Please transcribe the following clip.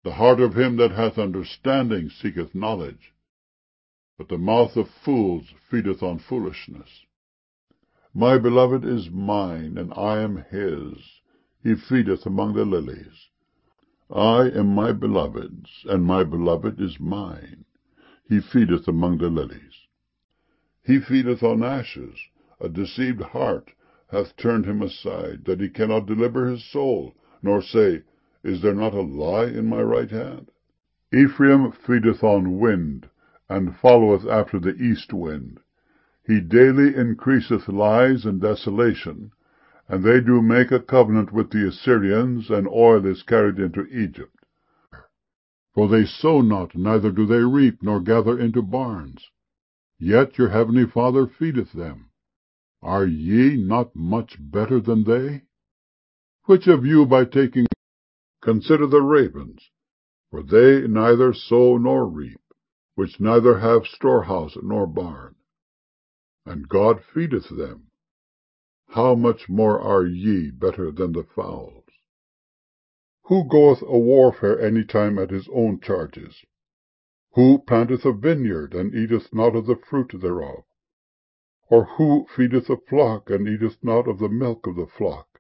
The heart of him that hath understanding seeketh knowledge, but the mouth of fools feedeth on foolishness. My beloved is mine, and I am his. He feedeth among the lilies. I am my beloved's, and my beloved is mine. He feedeth among the lilies. He feedeth on ashes. A deceived heart hath turned him aside, that he cannot deliver his soul, nor say, Is there not a lie in my right hand? Ephraim feedeth on wind, and followeth after the east wind. He daily increaseth lies and desolation, and they do make a covenant with the Assyrians, and oil is carried into Egypt. For they sow not, neither do they reap, nor gather into barns. Yet your heavenly Father feedeth them. Are ye not much better than they? Which of you by taking consider the ravens, for they neither sow nor reap, which neither have storehouse nor barn, and God feedeth them. How much more are ye better than the fowls? Who goeth a warfare any time at his own charges? Who planteth a vineyard, and eateth not of the fruit thereof? Or who feedeth a flock, and eateth not of the milk of the flock?